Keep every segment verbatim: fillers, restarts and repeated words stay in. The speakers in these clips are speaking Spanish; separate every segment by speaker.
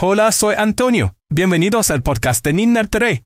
Speaker 1: Hola, soy Antonio. Bienvenidos al podcast de Ninnerteré.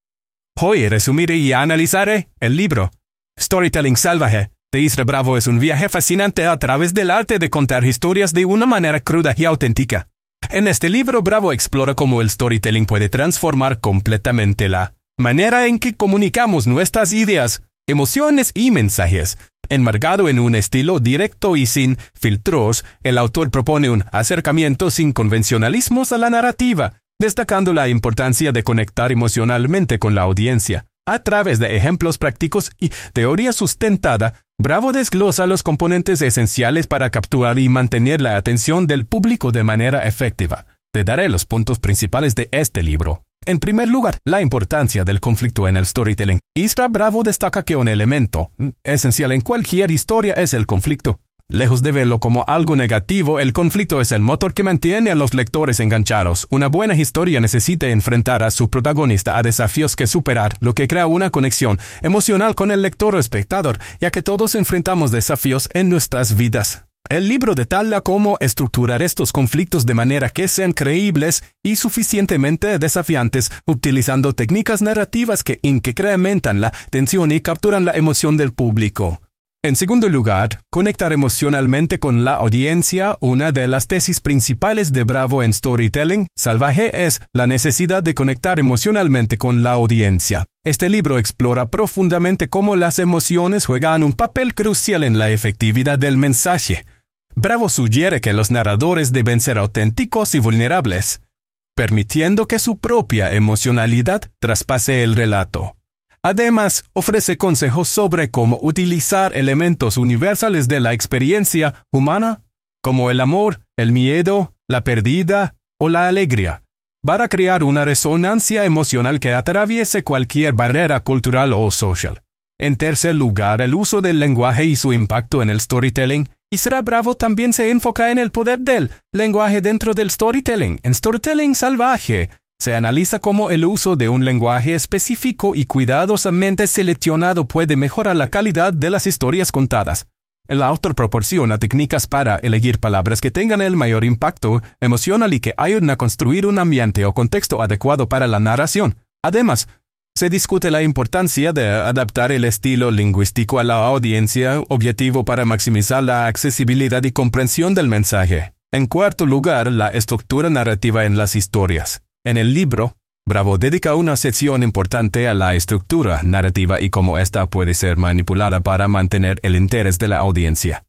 Speaker 1: Hoy resumiré y analizaré el libro Storytelling Salvaje de Isra Bravo. Es un viaje fascinante a través del arte de contar historias de una manera cruda y auténtica. En este libro, Bravo explora cómo el storytelling puede transformar completamente la manera en que comunicamos nuestras ideas, emociones y mensajes. Enmarcado en un estilo directo y sin filtros, el autor propone un acercamiento sin convencionalismos a la narrativa, destacando la importancia de conectar emocionalmente con la audiencia. A través de ejemplos prácticos y teoría sustentada, Bravo desglosa los componentes esenciales para capturar y mantener la atención del público de manera efectiva. Te daré los puntos principales de este libro. En primer lugar, la importancia del conflicto en el storytelling. Isra Bravo destaca que un elemento esencial en cualquier historia es el conflicto. Lejos de verlo como algo negativo, el conflicto es el motor que mantiene a los lectores enganchados. Una buena historia necesita enfrentar a su protagonista a desafíos que superar, lo que crea una conexión emocional con el lector o espectador, ya que todos enfrentamos desafíos en nuestras vidas. El libro detalla cómo estructurar estos conflictos de manera que sean creíbles y suficientemente desafiantes, utilizando técnicas narrativas que incrementan la tensión y capturan la emoción del público. En segundo lugar, conectar emocionalmente con la audiencia. Una de las tesis principales de Bravo en Storytelling Salvaje es la necesidad de conectar emocionalmente con la audiencia. Este libro explora profundamente cómo las emociones juegan un papel crucial en la efectividad del mensaje. Bravo sugiere que los narradores deben ser auténticos y vulnerables, permitiendo que su propia emocionalidad traspase el relato. Además, ofrece consejos sobre cómo utilizar elementos universales de la experiencia humana, como el amor, el miedo, la pérdida o la alegría, para crear una resonancia emocional que atraviese cualquier barrera cultural o social. En tercer lugar, el uso del lenguaje y su impacto en el storytelling. Isra Bravo también se enfoca en el poder del lenguaje dentro del storytelling. En Storytelling Salvaje, se analiza cómo el uso de un lenguaje específico y cuidadosamente seleccionado puede mejorar la calidad de las historias contadas. El autor proporciona técnicas para elegir palabras que tengan el mayor impacto emocional y que ayuden a construir un ambiente o contexto adecuado para la narración. Además, se discute la importancia de adaptar el estilo lingüístico a la audiencia objetivo para maximizar la accesibilidad y comprensión del mensaje. En cuarto lugar, la estructura narrativa en las historias. En el libro, Bravo dedica una sección importante a la estructura narrativa y cómo ésta puede ser manipulada para mantener el interés de la audiencia.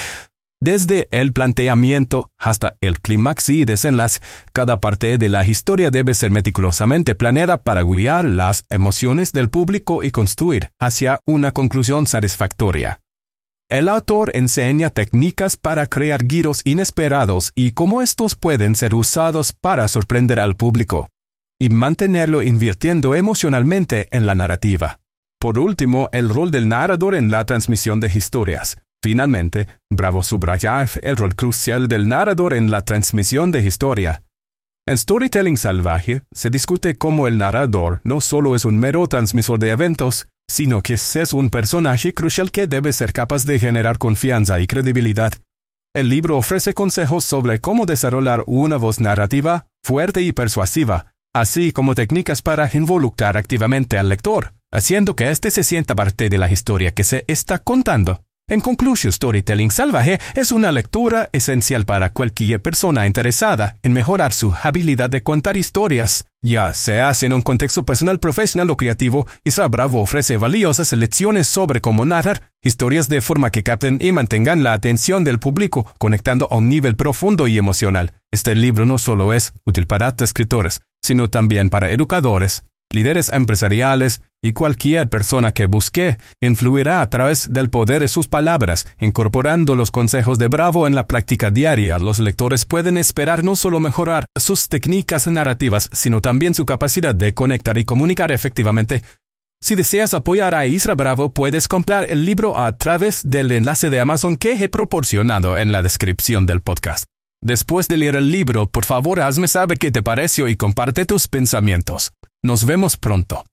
Speaker 1: Desde el planteamiento hasta el clímax y desenlace, cada parte de la historia debe ser meticulosamente planeada para guiar las emociones del público y construir hacia una conclusión satisfactoria. El autor enseña técnicas para crear giros inesperados y cómo estos pueden ser usados para sorprender al público y mantenerlo invirtiendo emocionalmente en la narrativa. Por último, el rol del narrador en la transmisión de historias. Finalmente, Bravo subraya el rol crucial del narrador en la transmisión de historia. En Storytelling Salvaje se discute cómo el narrador no solo es un mero transmisor de eventos, sino que es un personaje crucial que debe ser capaz de generar confianza y credibilidad. El libro ofrece consejos sobre cómo desarrollar una voz narrativa fuerte y persuasiva, así como técnicas para involucrar activamente al lector, haciendo que éste se sienta parte de la historia que se está contando. En conclusión, Storytelling Salvaje es una lectura esencial para cualquier persona interesada en mejorar su habilidad de contar historias. Ya sea en un contexto personal, profesional o creativo, Isra Bravo ofrece valiosas lecciones sobre cómo narrar historias de forma que capten y mantengan la atención del público, conectando a un nivel profundo y emocional. Este libro no solo es útil para escritores, sino también para educadores, líderes empresariales y cualquier persona que busque influirá a través del poder de sus palabras. Incorporando los consejos de Bravo en la práctica diaria, los lectores pueden esperar no solo mejorar sus técnicas narrativas, sino también su capacidad de conectar y comunicar efectivamente. Si deseas apoyar a Isra Bravo, puedes comprar el libro a través del enlace de Amazon que he proporcionado en la descripción del podcast. Después de leer el libro, por favor hazme saber qué te pareció y comparte tus pensamientos. Nos vemos pronto.